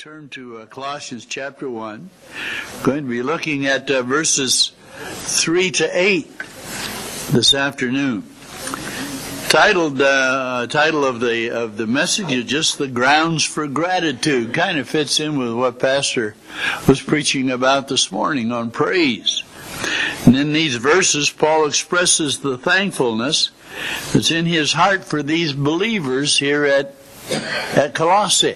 Turn to Colossians chapter 1. We're going to be looking at verses 3 to 8 this afternoon. Title of the message is just the grounds for gratitude. Kind of fits in with what Pastor was preaching about this morning on praise. And in these verses, Paul expresses the thankfulness that's in his heart for these believers here at Colossae.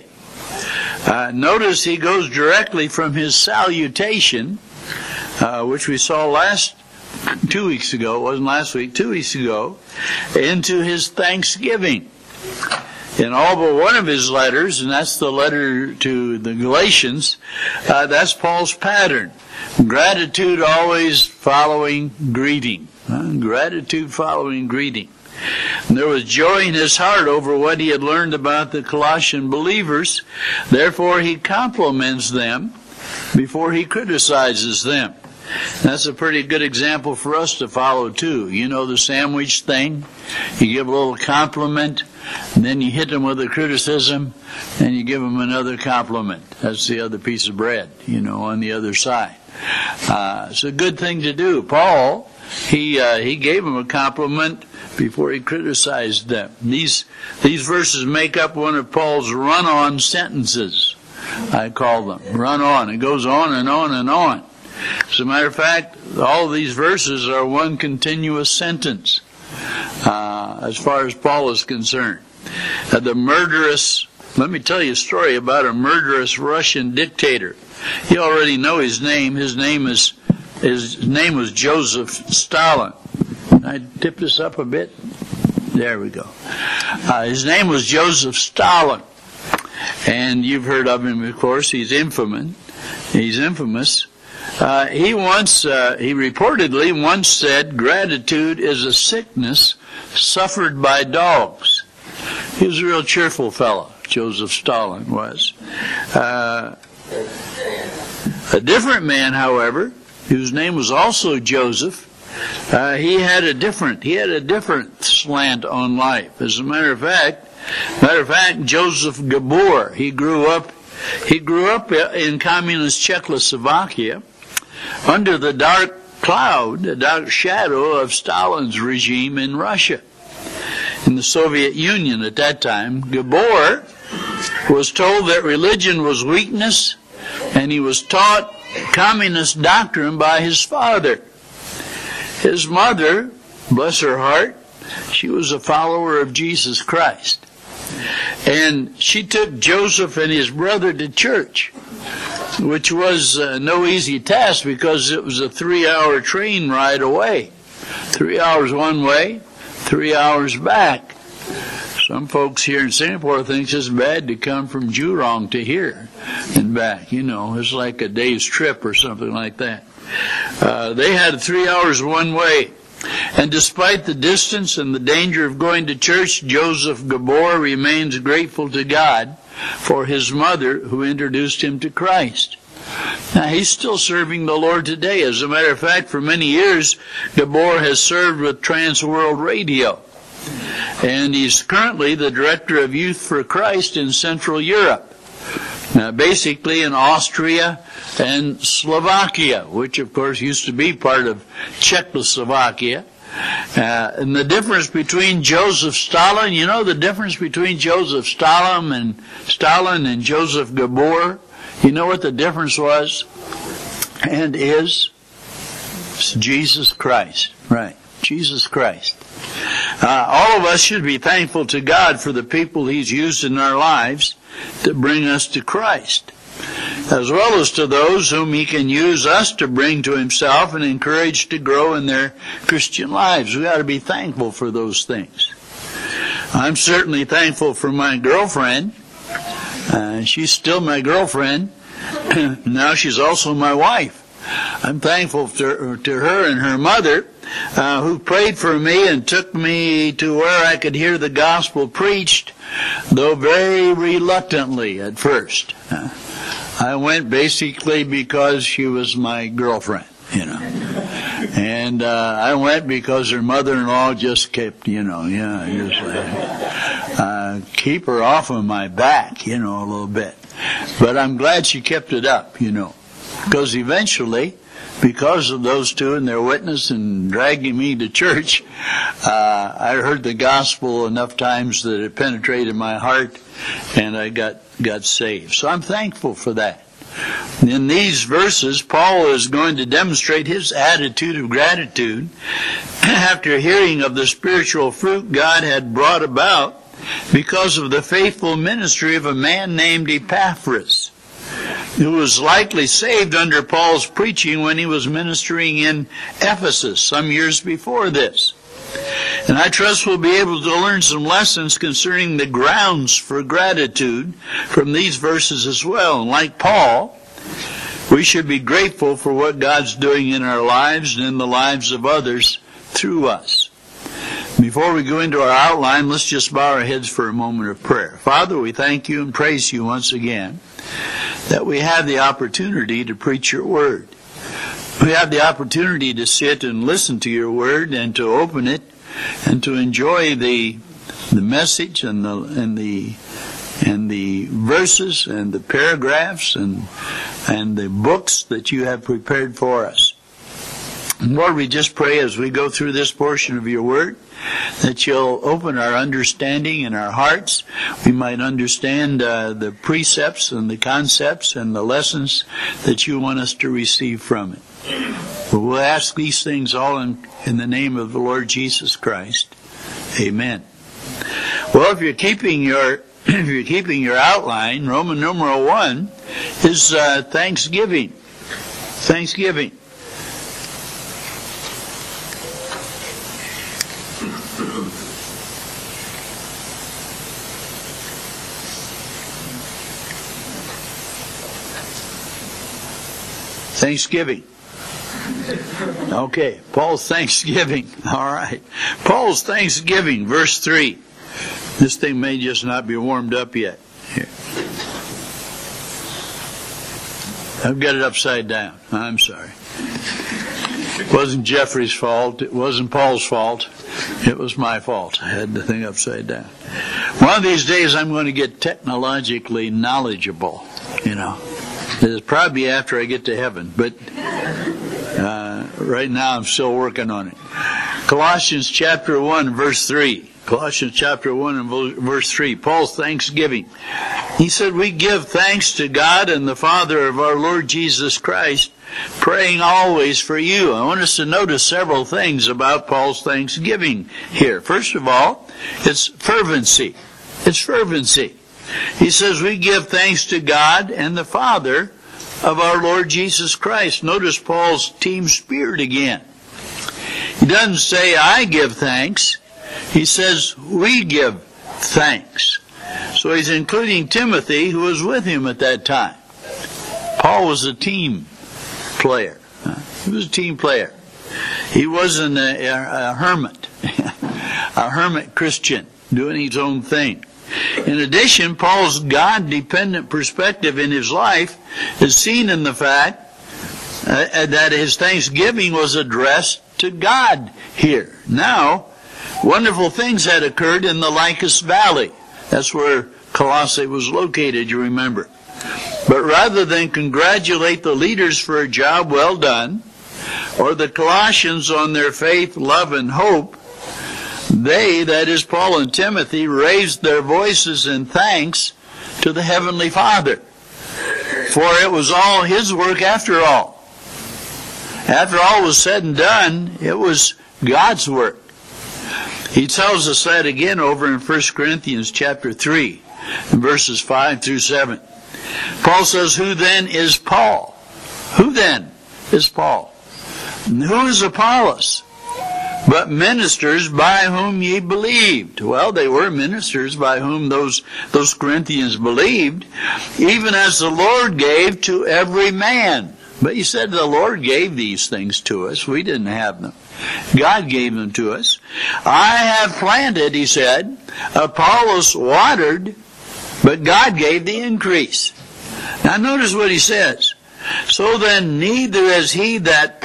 Notice he goes directly from his salutation, which we saw 2 weeks ago, it wasn't last week, 2 weeks ago, into his thanksgiving. In all but one of his letters, and that's the letter to the Galatians, that's Paul's pattern. Gratitude always following greeting. Gratitude following greeting. And there was joy in his heart over what he had learned about the Colossian believers. Therefore, he compliments them before he criticizes them. That's a pretty good example for us to follow, too. You know the sandwich thing? You give a little compliment, and then you hit them with a criticism, and you give them another compliment. That's the other piece of bread, on the other side. It's a good thing to do. Paul, he gave them a compliment before he criticized them. These verses make up one of Paul's run-on sentences, I call them. Run-on. It goes on and on and on. As a matter of fact, all of these verses are one continuous sentence, as far as Paul is concerned. Let me tell you a story about a murderous Russian dictator. You already know his name. His name was Joseph Stalin. Can I tip this up a bit? There we go. His name was Joseph Stalin. And you've heard of him, of course. He's infamous. He reportedly once said, gratitude is a sickness suffered by dogs. He was a real cheerful fellow, Joseph Stalin was. A different man, however, whose name was also Joseph, he had a different slant on life. As a matter of fact, Joseph Gabor, he grew up in communist Czechoslovakia under the dark shadow of Stalin's regime in Russia, in the Soviet Union at that time. Gabor was told that religion was weakness, and he was taught communist doctrine by his father. His mother, bless her heart, she was a follower of Jesus Christ. And she took Joseph and his brother to church, which was no easy task because it was a 3-hour train ride away. 3 hours one way, 3 hours back. Some folks here in Singapore think it's bad to come from Jurong to here and back. It's like a day's trip or something like that. They had 3 hours one way. And despite the distance and the danger of going to church, Joseph Gabor remains grateful to God for his mother who introduced him to Christ. Now, he's still serving the Lord today. As a matter of fact, for many years, Gabor has served with Trans World Radio. And he's currently the director of Youth for Christ in Central Europe. Now, basically in Austria and Slovakia, which of course used to be part of Czechoslovakia. And the difference between Joseph Stalin, the difference between Joseph Stalin and Joseph Gabor? You know what the difference was and is? It's Jesus Christ. Right, Jesus Christ. All of us should be thankful to God for the people He's used in our lives to bring us to Christ, as well as to those whom He can use us to bring to Himself and encourage to grow in their Christian lives. We've got to be thankful for those things. I'm certainly thankful for my girlfriend. She's still my girlfriend. Now she's also my wife. I'm thankful to her and her mother, who prayed for me and took me to where I could hear the gospel preached, though very reluctantly at first. I went basically because she was my girlfriend, And I went because her mother-in-law just kept, keep her off of my back, a little bit. But I'm glad she kept it up, because eventually, because of those two and their witness and dragging me to church, I heard the gospel enough times that it penetrated my heart, and I got saved. So I'm thankful for that. In these verses, Paul is going to demonstrate his attitude of gratitude after hearing of the spiritual fruit God had brought about because of the faithful ministry of a man named Epaphras, who was likely saved under Paul's preaching when he was ministering in Ephesus some years before this. And I trust we'll be able to learn some lessons concerning the grounds for gratitude from these verses as well. And like Paul, we should be grateful for what God's doing in our lives and in the lives of others through us. Before we go into our outline, let's just bow our heads for a moment of prayer. Father, we thank you and praise you once again that we have the opportunity to preach your word. We have the opportunity to sit and listen to your word and to open it and to enjoy the message and the verses and the paragraphs and the books that you have prepared for us. And Lord, we just pray as we go through this portion of your word that you'll open our understanding in our hearts. We might understand the precepts and the concepts and the lessons that you want us to receive from it. But we'll ask these things all in the name of the Lord Jesus Christ. Amen. Well, if you're keeping your outline, Roman numeral 1 is Thanksgiving. Thanksgiving. Thanksgiving. Okay, Paul's Thanksgiving. All right. Paul's Thanksgiving, verse 3. This thing may just not be warmed up yet. Here. I've got it upside down. I'm sorry. It wasn't Jeffrey's fault. It wasn't Paul's fault. It was my fault. I had the thing upside down. One of these days I'm going to get technologically knowledgeable, It'll probably be after I get to heaven, but right now I'm still working on it. Colossians chapter 1, verse 3. Colossians chapter 1 and verse 3. Paul's Thanksgiving. He said, we give thanks to God and the Father of our Lord Jesus Christ, praying always for you. I want us to notice several things about Paul's Thanksgiving here. First of all, it's fervency. It's fervency. He says we give thanks to God and the Father of our Lord Jesus Christ. Notice Paul's team spirit again. He doesn't say I give thanks. He says we give thanks. So he's including Timothy, who was with him at that time. Paul was a team player. He was a team player. He wasn't a hermit, a hermit Christian doing his own thing. In addition, Paul's God-dependent perspective in his life is seen in the fact that his thanksgiving was addressed to God here. Now, wonderful things had occurred in the Lycus Valley. That's where Colossae was located, you remember. But rather than congratulate the leaders for a job well done, or the Colossians on their faith, love, and hope, they, that is Paul and Timothy, raised their voices in thanks to the Heavenly Father. For it was all His work after all. After all was said and done, it was God's work. He tells us that again over in 1 Corinthians chapter 3, verses 5 through 7. Paul says, who then is Paul? Who then is Paul? And who is Apollos? But ministers by whom ye believed. Well, they were ministers by whom those Corinthians believed, even as the Lord gave to every man. But he said the Lord gave these things to us. We didn't have them. God gave them to us. I have planted, he said. Apollos watered, but God gave the increase. Now notice what he says. So then neither is he that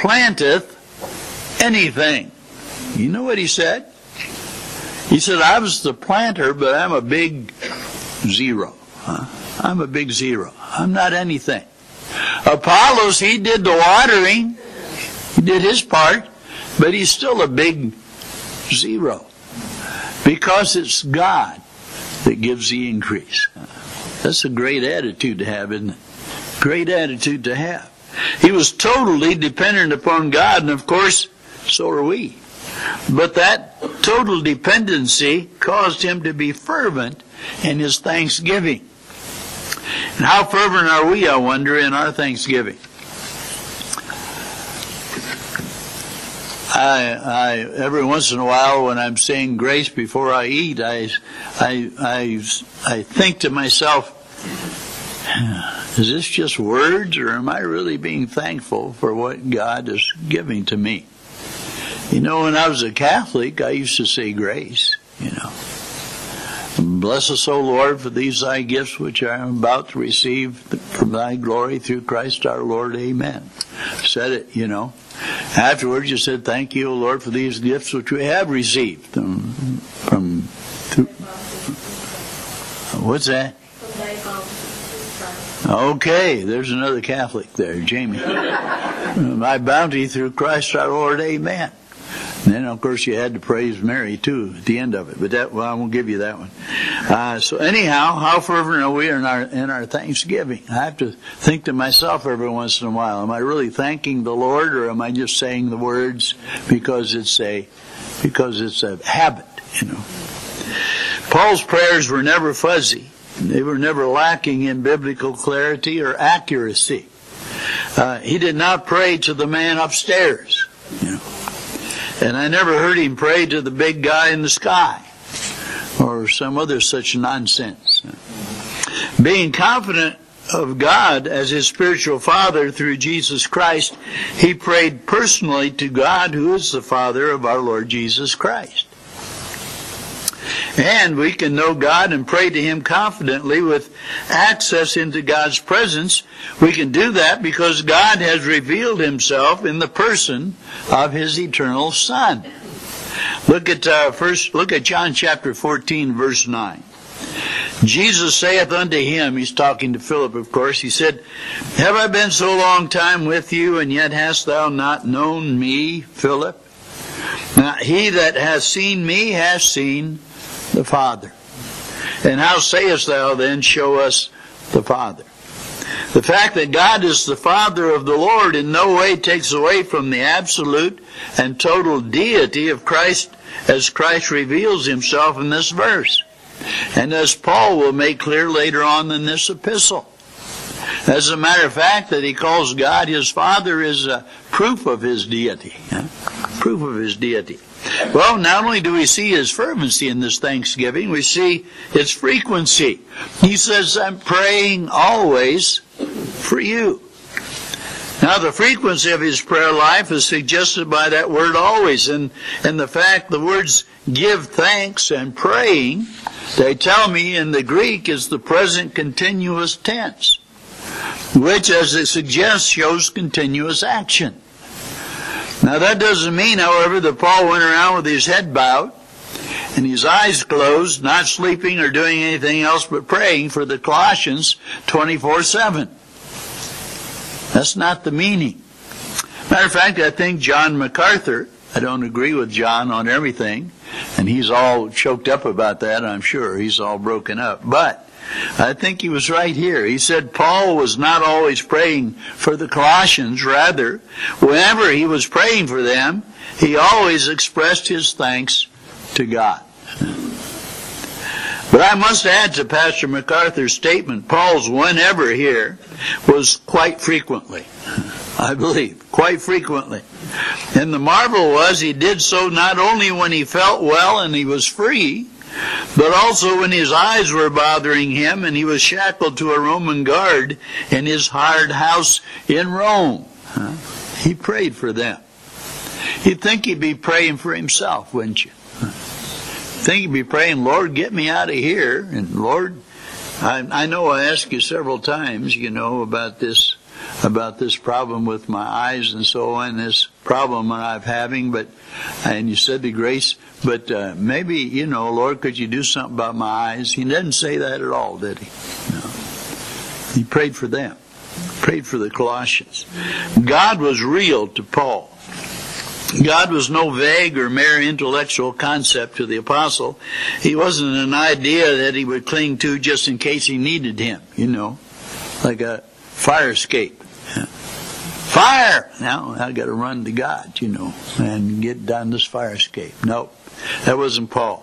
planteth anything. You know what he said? He said, I was the planter, but I'm a big zero. I'm a big zero. I'm not anything. Apollos, he did the watering. He did his part, but he's still a big zero. Because it's God that gives the increase. That's a great attitude to have, isn't it? Great attitude to have. He was totally dependent upon God, and of course, so are we. But that total dependency caused him to be fervent in his thanksgiving. And how fervent are we, I wonder, in our thanksgiving? I every once in a while, when I'm saying grace before I eat, I think to myself, is this just words, or am I really being thankful for what God is giving to me? You know, when I was a Catholic, I used to say grace, you know. Bless us, O Lord, for these thy gifts which I am about to receive from thy glory through Christ our Lord. Amen. Said it, you know. Afterwards you said, thank you, O Lord, for these gifts which we have received from what's that? Okay, there's another Catholic there, Jamie. My bounty through Christ our Lord. Amen. And then, of course, you had to praise Mary, too, at the end of it. But I won't give you that one. So anyhow, how fervent are we in our thanksgiving? I have to think to myself every once in a while, am I really thanking the Lord, or am I just saying the words because it's a habit, you know? Paul's prayers were never fuzzy. They were never lacking in biblical clarity or accuracy. He did not pray to the man upstairs, you know. And I never heard him pray to the big guy in the sky or some other such nonsense. Being confident of God as his spiritual father through Jesus Christ, he prayed personally to God, who is the Father of our Lord Jesus Christ. And we can know God and pray to him confidently with access into God's presence. We can do that because God has revealed himself in the person of his eternal Son. Look at John chapter 14, verse 9. Jesus saith unto him, he's talking to Philip, of course, he said, have I been so long time with you, and yet hast thou not known me, Philip? Now, he that hath seen me hath seen the Father. And how sayest thou then, show us the Father? The fact that God is the Father of the Lord in no way takes away from the absolute and total deity of Christ as Christ reveals himself in this verse. And as Paul will make clear later on in this epistle. As a matter of fact, that he calls God his Father is a proof of his deity. Proof of his deity. Well, not only do we see his fervency in this thanksgiving, we see its frequency. He says, I'm praying always for you. Now, the frequency of his prayer life is suggested by that word always. And the fact the words give thanks and praying, they tell me in the Greek is the present continuous tense, which, as it suggests, shows continuous action. Now that doesn't mean, however, that Paul went around with his head bowed and his eyes closed, not sleeping or doing anything else but praying for the Colossians 24/7. That's not the meaning. Matter of fact, I think John MacArthur, I don't agree with John on everything, and he's all choked up about that, I'm sure. He's all broken up. But I think he was right here. He said Paul was not always praying for the Colossians. Rather, whenever he was praying for them, he always expressed his thanks to God. But I must add to Pastor MacArthur's statement, Paul's whenever here was quite frequently. I believe, quite frequently. And the marvel was he did so not only when he felt well and he was free, but also when his eyes were bothering him and he was shackled to a Roman guard in his hired house in Rome. He prayed for them. You'd think he'd be praying for himself, wouldn't you? Think he'd be praying, Lord, get me out of here. And Lord, I know I asked you several times, about this problem with my eyes and so on, this problem that I'm having, and you said the grace, but maybe, Lord, could you do something about my eyes? He didn't say that at all, did he? No. He prayed for them. Prayed for the Colossians. God was real to Paul. God was no vague or mere intellectual concept to the apostle. He wasn't an idea that he would cling to just in case he needed him, like a fire escape. Fire! Now I got to run to God, and get down this fire escape. Nope, that wasn't Paul.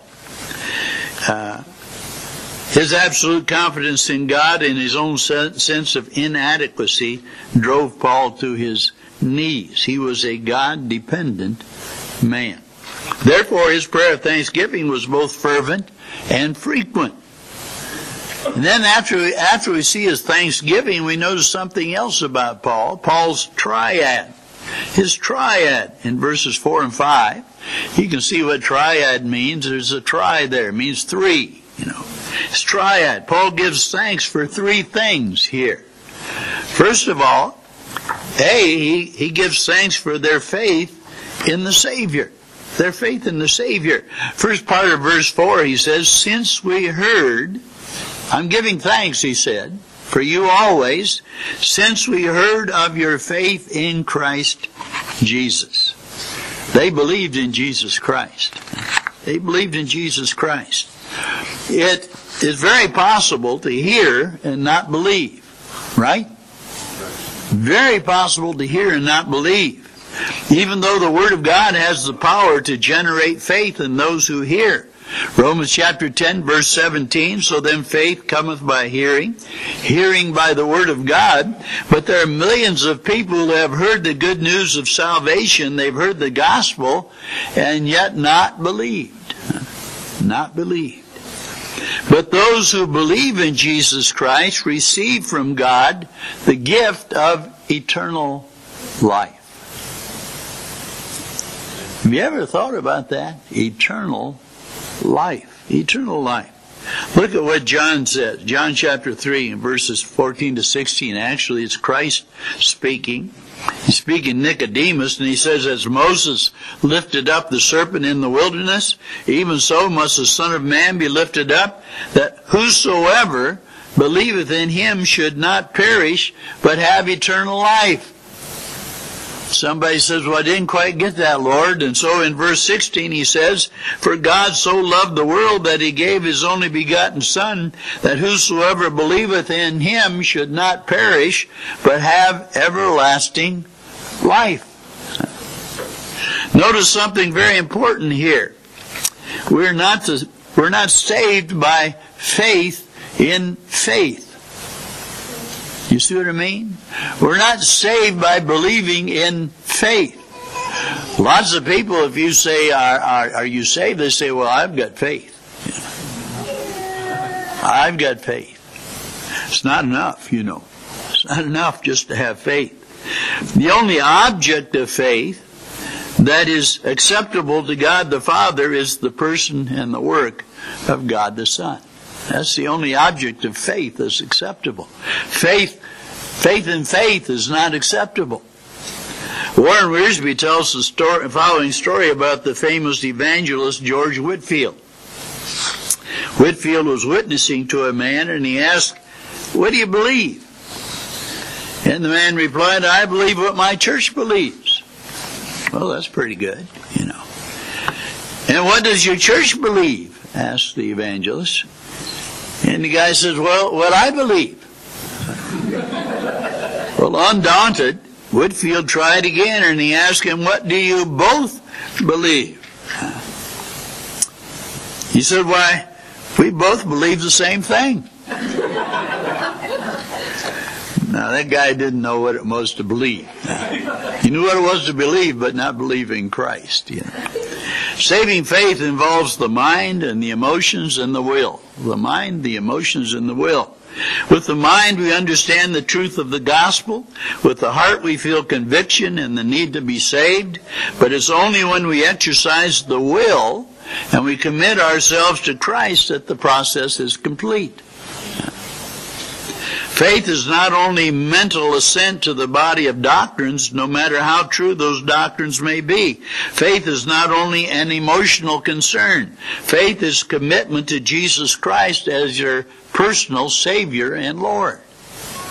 His absolute confidence in God and his own sense of inadequacy drove Paul to his knees. He was a God-dependent man. Therefore, his prayer of thanksgiving was both fervent and frequent. And then after we see his thanksgiving, we notice something else about Paul. Paul's triad. His triad in verses 4 and 5. You can see what triad means. There's a tri there. It means three, His triad. Paul gives thanks for three things here. First of all, he gives thanks for their faith in the Savior. Their faith in the Savior. First part of verse 4, he says, since we heard, I'm giving thanks, he said, for you always, since we heard of your faith in Christ Jesus. They believed in Jesus Christ. They believed in Jesus Christ. It is very possible to hear and not believe, right? Very possible to hear and not believe. Even though the Word of God has the power to generate faith in those who hear. Romans chapter 10 verse 17, so then faith cometh by hearing, hearing by the Word of God. But there are millions of people who have heard the good news of salvation, they've heard the gospel, and yet not believed. Not believed. But those who believe in Jesus Christ receive from God the gift of eternal life. Have you ever thought about that? Eternal life. Eternal life. Look at what John says. John chapter 3 and verses 14 to 16. Actually, it's Christ speaking. He's speaking Nicodemus, and he says, as Moses lifted up the serpent in the wilderness, even so must the Son of Man be lifted up, that whosoever believeth in him should not perish, but have eternal life. Somebody says, well, I didn't quite get that, Lord. And so in verse 16 he says, for God so loved the world that he gave his only begotten Son, that whosoever believeth in him should not perish, but have everlasting life. Notice something very important here. We're not saved by faith in faith. You see what I mean? We're not saved by believing in faith. Lots of people, if you say, are you saved? They say, well, I've got faith. I've got faith. It's not enough, It's not enough just to have faith. The only object of faith that is acceptable to God the Father is the person and the work of God the Son. That's the only object of faith that's acceptable. Faith in faith is not acceptable. Warren Wiersbe tells the following story about the famous evangelist George Whitefield. Whitefield was witnessing to a man, and he asked, what do you believe? And the man replied, I believe what my church believes. Well, that's pretty good, And what does your church believe? Asked the evangelist. And the guy says, well, what I believe. Well, undaunted, Whitefield tried again, and he asked him, what do you both believe? He said, why, we both believe the same thing. Now, that guy didn't know what it was to believe. He knew what it was to believe, but not believe in Christ. Saving faith involves the mind and the emotions and the will. The mind, the emotions, and the will. With the mind, we understand the truth of the gospel. With the heart, we feel conviction and the need to be saved. But it's only when we exercise the will and we commit ourselves to Christ that the process is complete. Faith is not only mental assent to the body of doctrines, no matter how true those doctrines may be. Faith is not only an emotional concern. Faith is commitment to Jesus Christ as your personal Savior and Lord.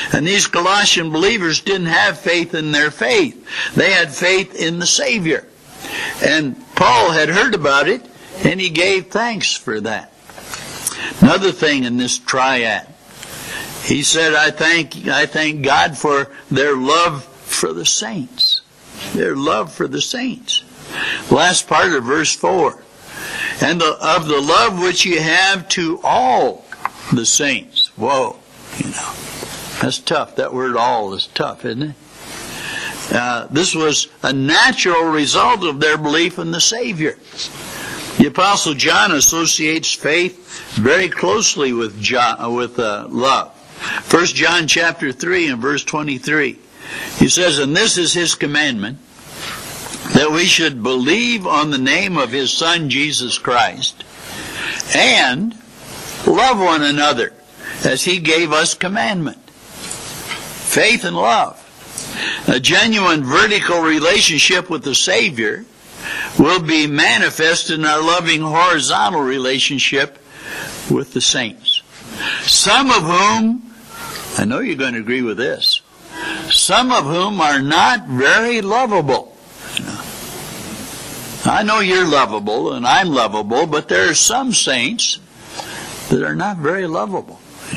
And these Colossian believers didn't have faith in their faith. They had faith in the Savior. And Paul had heard about it, and he gave thanks for that. Another thing in this triad, he said, I thank God for their love for the saints. Their love for the saints. Last part of verse 4. And of the love which you have to all the saints. Whoa, that's tough. That word all is tough, isn't it? This was a natural result of their belief in the Savior. The Apostle John associates faith very closely with love. 1 John chapter 3 and verse 23. He says, and this is his commandment, that we should believe on the name of his Son Jesus Christ, and love one another, as he gave us commandment. Faith and love. A genuine vertical relationship with the Savior will be manifest in our loving horizontal relationship with the saints. Some of whom, I know you're going to agree with this, some of whom are not very lovable. I know you're lovable and I'm lovable, but there are some saints that are not very lovable.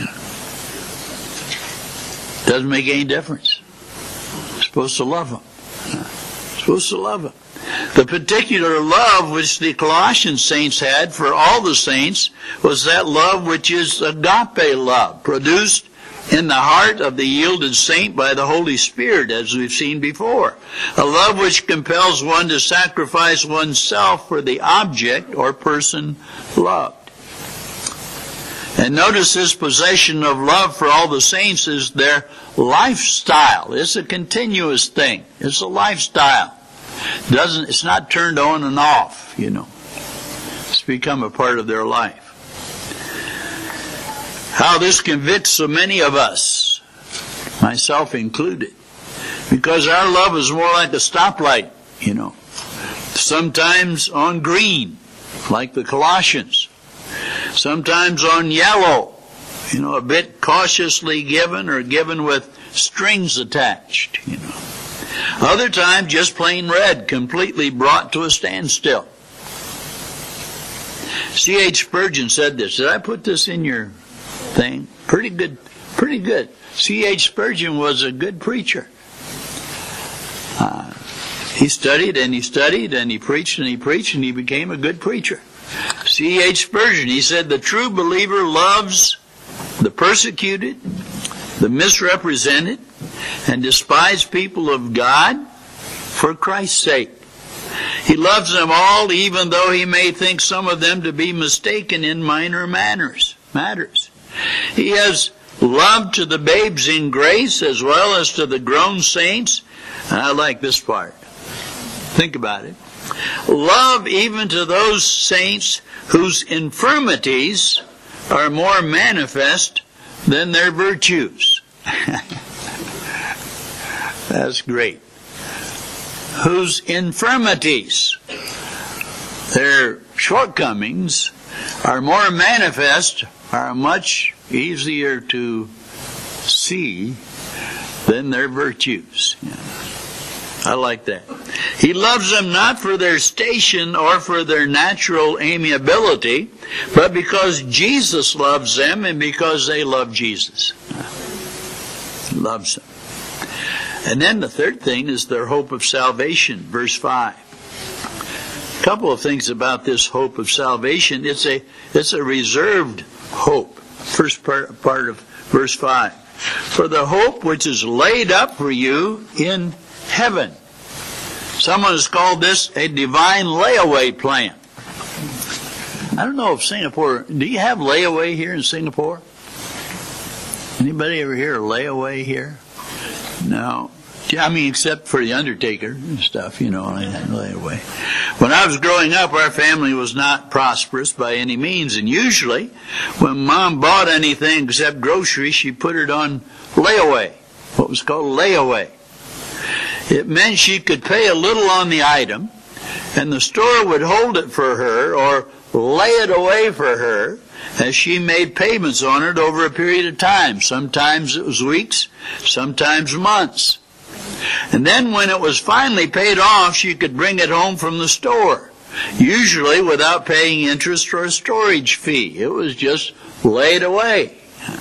Doesn't make any difference. You're supposed to love them. You're supposed to love them. The particular love which the Colossian saints had for all the saints was that love which is agape love, produced in the heart of the yielded saint by the Holy Spirit, as we've seen before. A love which compels one to sacrifice oneself for the object or person loved. And notice this possession of love for all the saints is their lifestyle. It's a continuous thing. It's a lifestyle. It's not turned on and off, It's become a part of their life. How this convicts so many of us, myself included, because our love is more like a stoplight, Sometimes on green, like the Colossians. Sometimes on yellow, a bit cautiously given or given with strings attached, Other times just plain red, completely brought to a standstill. C.H. Spurgeon said this. Did I put this in your thing? Pretty good. Pretty good. C.H. Spurgeon was a good preacher. He studied and he studied and he preached and he preached and he became a good preacher. C.H. Spurgeon, he said, the true believer loves the persecuted, the misrepresented, and despised people of God for Christ's sake. He loves them all, even though he may think some of them to be mistaken in minor matters. He has love to the babes in grace as well as to the grown saints. And I like this part. Think about it. Love even to those saints whose infirmities are more manifest than their virtues. That's great. Whose infirmities, their shortcomings, are more manifest, are much easier to see than their virtues. I like that. He loves them not for their station or for their natural amiability, but because Jesus loves them and because they love Jesus. He loves them. And then the third thing is their hope of salvation, verse 5. A couple of things about this hope of salvation. It's a reserved hope. First part of verse 5. For the hope which is laid up for you in heaven. Someone has called this a divine layaway plan. I don't know if Singapore, do you have layaway here in Singapore? Anybody ever hear of layaway here? No. I mean, except for the undertaker and stuff, layaway. When I was growing up, our family was not prosperous by any means, and usually when Mom bought anything except groceries, she put it on layaway, what was called layaway. It meant she could pay a little on the item, and the store would hold it for her or lay it away for her, as she made payments on it over a period of time. Sometimes it was weeks, sometimes months. And then when it was finally paid off, she could bring it home from the store, usually without paying interest or a storage fee. It was just laid away.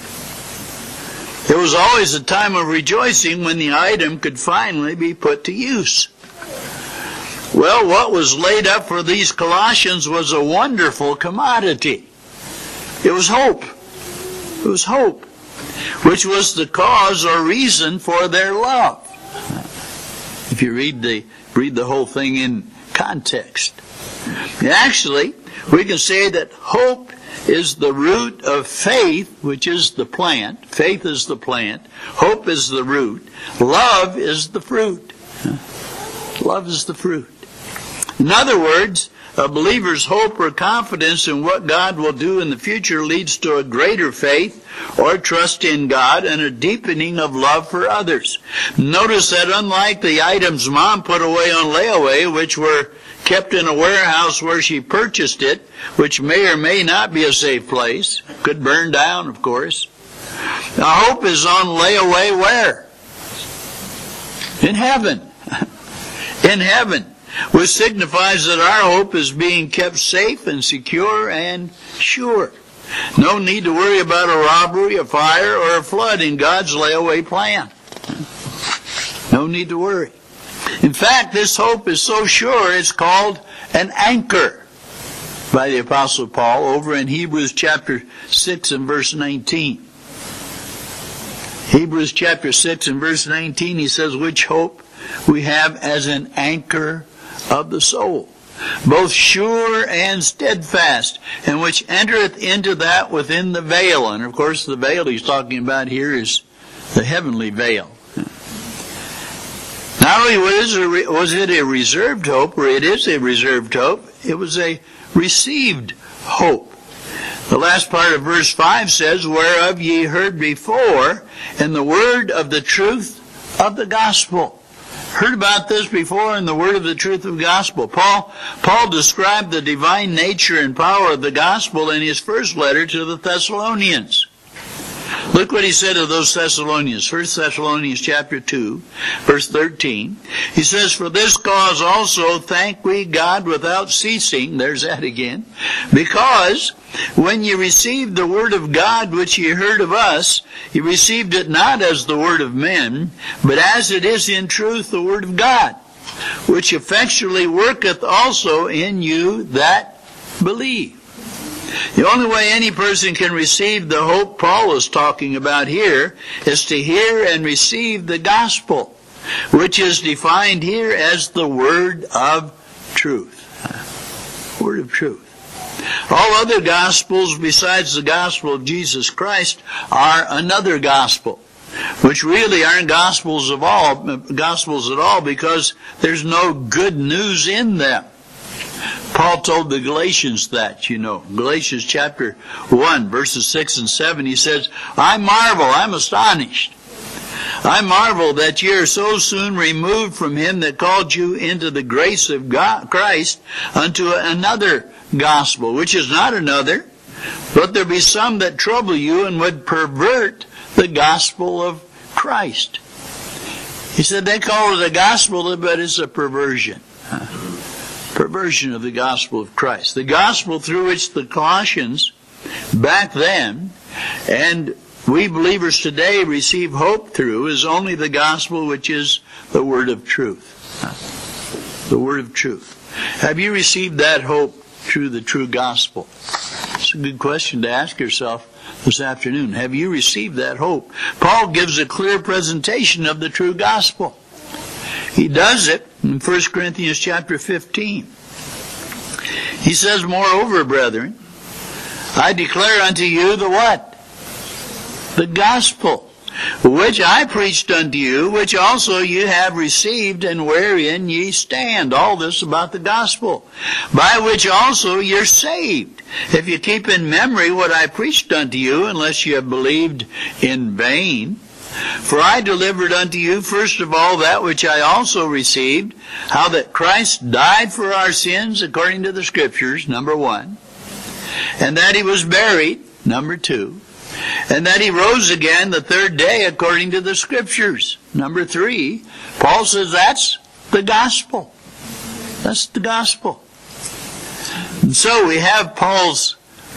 It was always a time of rejoicing when the item could finally be put to use. Well, what was laid up for these Colossians was a wonderful commodity. It was hope. It was hope, which was the cause or reason for their love. If you read the whole thing in context. Actually, we can say that hope is the root of faith, which is the plant. Faith is the plant. Hope is the root. Love is the fruit. Love is the fruit. In other words, a believer's hope or confidence in what God will do in the future leads to a greater faith or trust in God and a deepening of love for others. Notice that unlike the items Mom put away on layaway, which were kept in a warehouse where she purchased it, which may or may not be a safe place, could burn down, of course. Now, hope is on layaway where? In heaven. In heaven. Which signifies that our hope is being kept safe and secure and sure. No need to worry about a robbery, a fire, or a flood in God's layaway plan. No need to worry. In fact, this hope is so sure it's called an anchor by the Apostle Paul over in Hebrews chapter 6 and verse 19. Hebrews chapter 6 and verse 19, he says, which hope we have as an anchor of the soul, both sure and steadfast, and which entereth into that within the veil. And of course the veil he's talking about here is the heavenly veil. Not only was it a reserved hope, or it is a reserved hope, it was a received hope. The last part of verse 5 says, whereof ye heard before in the word of the truth of the gospel. Heard about this before in the word of the truth of the gospel. Paul described the divine nature and power of the gospel in his first letter to the Thessalonians. Look what he said of those Thessalonians. 1 Thessalonians chapter 2, verse 13. He says, for this cause also thank we God without ceasing. There's that again. Because when ye received the word of God which ye heard of us, ye received it not as the word of men, but as it is in truth the word of God, which effectually worketh also in you that believe. The only way any person can receive the hope Paul is talking about here is to hear and receive the gospel, which is defined here as the word of truth. Word of truth. All other gospels besides the gospel of Jesus Christ are another gospel, which really aren't gospels at all because there's no good news in them. Paul told the Galatians that, Galatians chapter 1, verses 6 and 7, he says, I marvel, I'm astonished. I marvel that ye are so soon removed from him that called you into the grace of God, Christ unto another gospel, which is not another, but there be some that trouble you and would pervert the gospel of Christ. He said they call it a gospel, but it's a perversion. Perversion of the gospel of Christ. The gospel through which the Colossians back then and we believers today receive hope through is only the gospel which is the word of truth. The word of truth. Have you received that hope through the true gospel? It's a good question to ask yourself this afternoon. Have you received that hope? Paul gives a clear presentation of the true gospel. He does it in 1 Corinthians chapter 15. He says, moreover, brethren, I declare unto you the what? The gospel, which I preached unto you, which also you have received, and wherein ye stand. All this about the gospel, by which also you're saved, if you keep in memory what I preached unto you, unless you have believed in vain. For I delivered unto you first of all that which I also received, how that Christ died for our sins according to the Scriptures, number one, and that he was buried, number 2, and that he rose again the third day according to the Scriptures, number 3. Paul says that's the gospel. That's the gospel. And so we have Paul's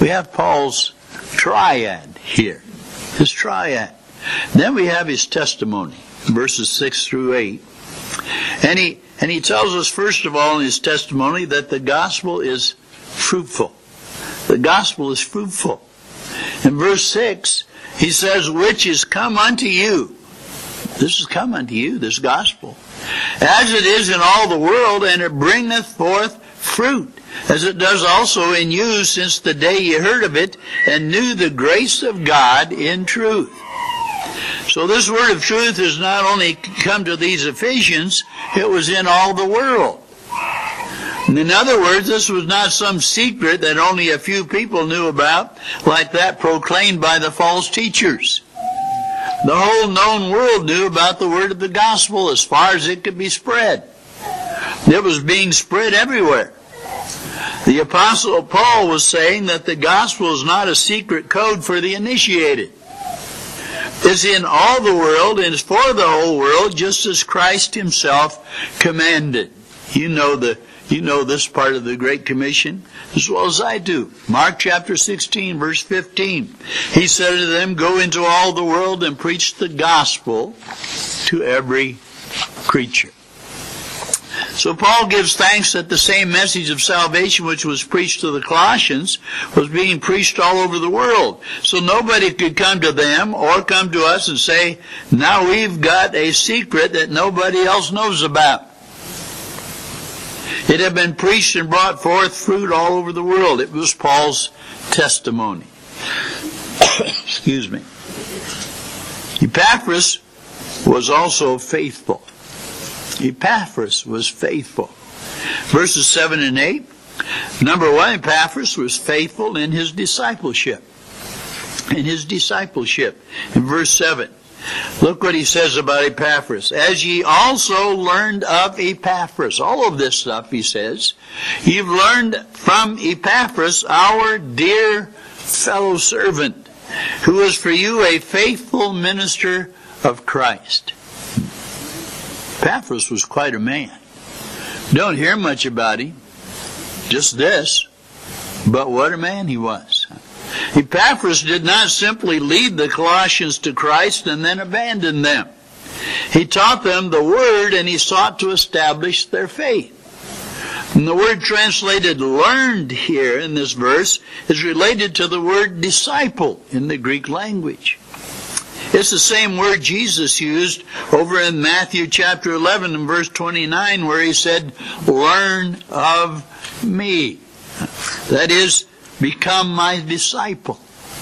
triad here, his triad. Then we have his testimony, verses 6 through 8. And he tells us, first of all, in his testimony, that the gospel is fruitful. The gospel is fruitful. In verse 6, he says, which is come unto you. This is come unto you, this gospel. As it is in all the world, and it bringeth forth fruit, as it does also in you since the day ye heard of it, and knew the grace of God in truth. So this word of truth has not only come to these Ephesians, it was in all the world. In other words, this was not some secret that only a few people knew about, like that proclaimed by the false teachers. The whole known world knew about the word of the gospel as far as it could be spread. It was being spread everywhere. The Apostle Paul was saying that the gospel is not a secret code for the initiated. It's in all the world and is for the whole world, just as Christ himself commanded. You know this part of the Great Commission as well as I do. Mark chapter 16, verse 15. He said to them, go into all the world and preach the gospel to every creature. So Paul gives thanks that the same message of salvation which was preached to the Colossians was being preached all over the world. So nobody could come to them or come to us and say, now we've got a secret that nobody else knows about. It had been preached and brought forth fruit all over the world. It was Paul's testimony. Excuse me. Epaphras was also faithful. Epaphras was faithful. Verses 7 and 8. Number 1, Epaphras was faithful in his discipleship. In his discipleship. In verse 7. Look what he says about Epaphras. As ye also learned of Epaphras. All of this stuff, he says. You've learned from Epaphras, our dear fellow servant, who is for you a faithful minister of Christ. Epaphras was quite a man. Don't hear much about him. Just this. But what a man he was. Epaphras did not simply lead the Colossians to Christ and then abandon them. He taught them the Word and he sought to establish their faith. And the word translated learned here in this verse is related to the word disciple in the Greek language. It's the same word Jesus used over in Matthew chapter 11 and verse 29 where he said, learn of me. That is, become my disciple.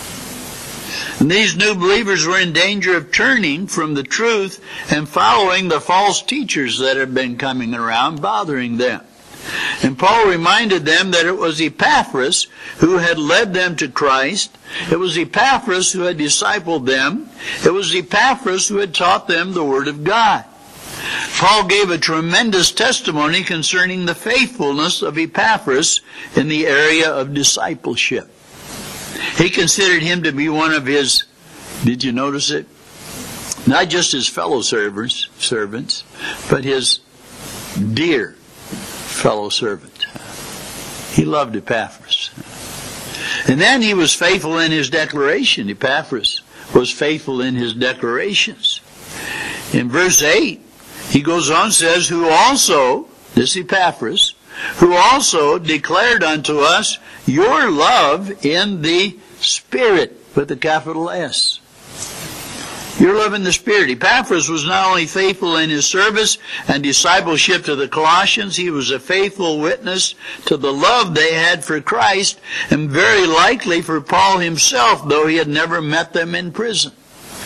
And these new believers were in danger of turning from the truth and following the false teachers that had been coming around, bothering them. And Paul reminded them that it was Epaphras who had led them to Christ. It was Epaphras who had discipled them. It was Epaphras who had taught them the Word of God. Paul gave a tremendous testimony concerning the faithfulness of Epaphras in the area of discipleship. He considered him to be one of his, did you notice it? Not just his fellow servants, but his dear fellow servant. He loved Epaphras. And then he was faithful in his declaration. Epaphras was faithful in his declarations. In verse 8, he goes on and says, who also, this Epaphras, who also declared unto us your love in the Spirit, with a capital S. Your love in the Spirit. Epaphras was not only faithful in his service and discipleship to the Colossians, he was a faithful witness to the love they had for Christ, and very likely for Paul himself, though he had never met them in prison.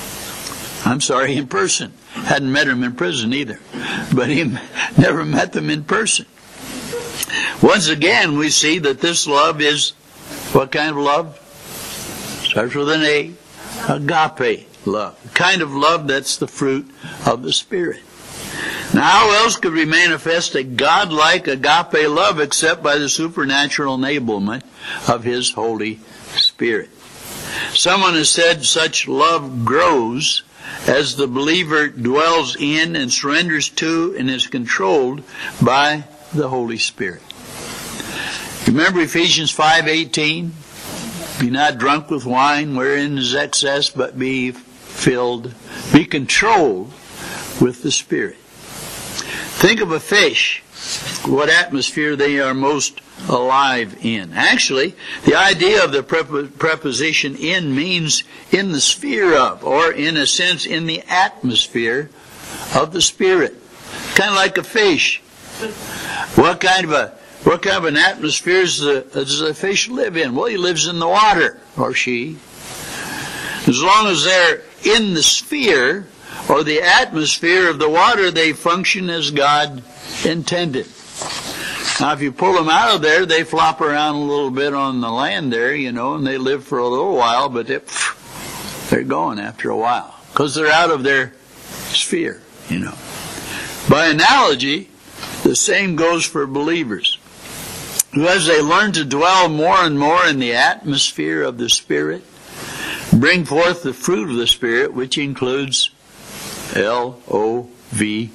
In person. Hadn't met him in prison either. But he never met them in person. Once again, we see that this love is, what kind of love? Starts with an A. Agape love. The kind of love that's the fruit of the Spirit. Now, how else could we manifest a God-like agape love except by the supernatural enablement of His Holy Spirit? Someone has said such love grows as the believer dwells in and surrenders to and is controlled by the Holy Spirit. Remember Ephesians 5:18? Be not drunk with wine wherein is excess, but be filled, be controlled with the Spirit. Think of a fish, what atmosphere they are most alive in. Actually, the idea of the preposition in means in the sphere of, or in a sense in the atmosphere of the Spirit. Kind of like a fish. What kind of an atmosphere does a fish live in? Well, he lives in the water, or she. As long as they're in the sphere or the atmosphere of the water, they function as God intended. Now, if you pull them out of there, they flop around a little bit on the land there, and they live for a little while, but they're gone after a while because they're out of their sphere, By analogy, the same goes for believers, who as they learn to dwell more and more in the atmosphere of the Spirit, bring forth the fruit of the Spirit, which includes L-O-V-E.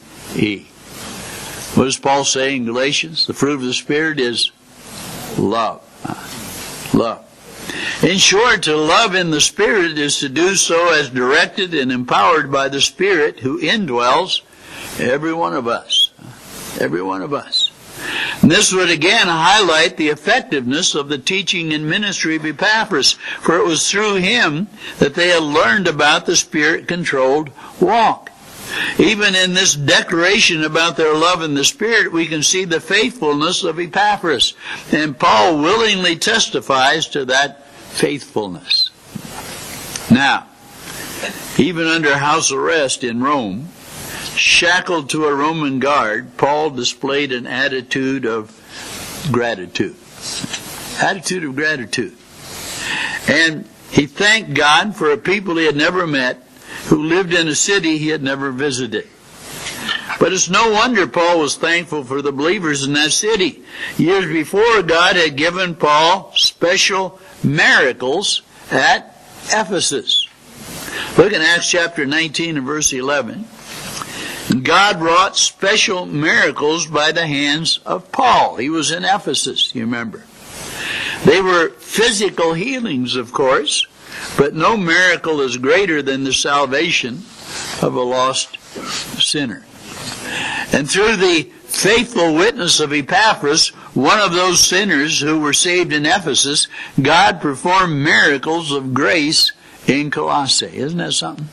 What does Paul say in Galatians? The fruit of the Spirit is love. Love. In short, to love in the Spirit is to do so as directed and empowered by the Spirit who indwells every one of us. Every one of us. And this would again highlight the effectiveness of the teaching and ministry of Epaphras, for it was through him that they had learned about the Spirit-controlled walk. Even in this declaration about their love in the Spirit, we can see the faithfulness of Epaphras, and Paul willingly testifies to that faithfulness. Now, even under house arrest in Rome, shackled to a Roman guard, Paul displayed an attitude of gratitude. Attitude of gratitude. And he thanked God for a people he had never met, who lived in a city he had never visited. But it's no wonder Paul was thankful for the believers in that city. Years before, God had given Paul special miracles at Ephesus. Look in Acts chapter 19 and verse 11. God wrought special miracles by the hands of Paul. He was in Ephesus, you remember. They were physical healings, of course, but no miracle is greater than the salvation of a lost sinner. And through the faithful witness of Epaphras, one of those sinners who were saved in Ephesus, God performed miracles of grace in Colossae. Isn't that something?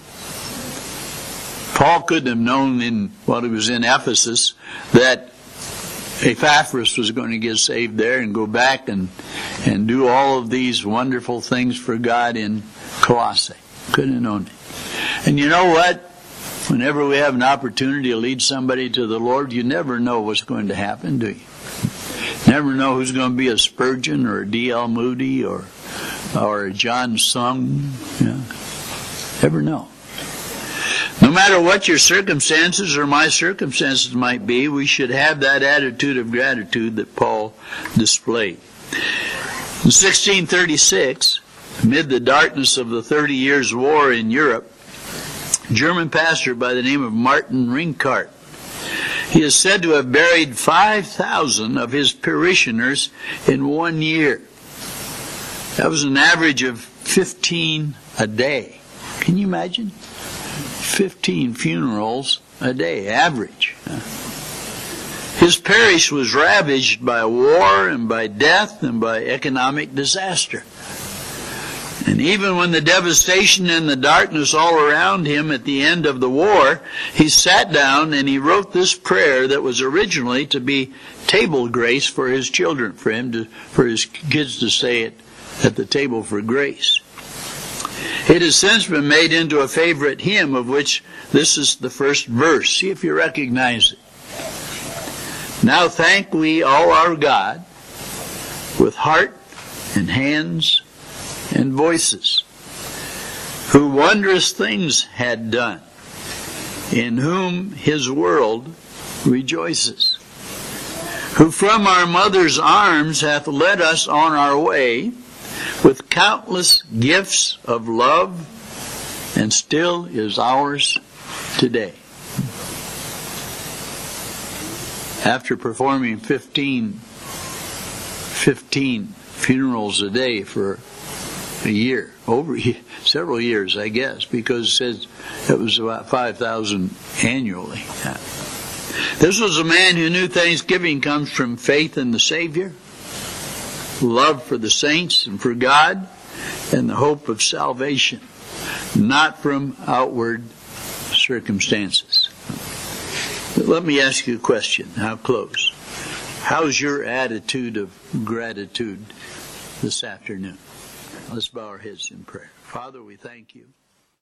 Paul couldn't have known while he was in Ephesus that Epaphras was going to get saved there and go back and do all of these wonderful things for God in Colossae. Couldn't have known it. And you know what? Whenever we have an opportunity to lead somebody to the Lord, you never know what's going to happen, do you? Never know who's going to be a Spurgeon or a D.L. Moody or a John Sung. Yeah. Never know. No matter what your circumstances or my circumstances might be, we should have that attitude of gratitude that Paul displayed. In 1636, amid the darkness of the 30 Years' War in Europe, a German pastor by the name of Martin Ringkart, he is said to have buried 5,000 of his parishioners in 1 year. That was an average of 15 a day. Can you imagine? 15 funerals a day, average. His parish was ravaged by war and by death and by economic disaster. And even when the devastation and the darkness all around him at the end of the war, he sat down and he wrote this prayer that was originally to be table grace for his children, for his kids to say it at the table for grace. It has since been made into a favorite hymn, of which this is the first verse. See if you recognize it. Now thank we all our God with heart and hands and voices, who wondrous things had done, in whom his world rejoices, who from our mother's arms hath led us on our way with countless gifts of love, and still is ours today. After performing 15 funerals a day for a year, several years, I guess, because it says it was about 5,000 annually. This was a man who knew thanksgiving comes from faith in the Savior, love for the saints and for God, and the hope of salvation, not from outward circumstances. But let me ask you a question. I'll close. How's your attitude of gratitude this afternoon? Let's bow our heads in prayer. Father, we thank you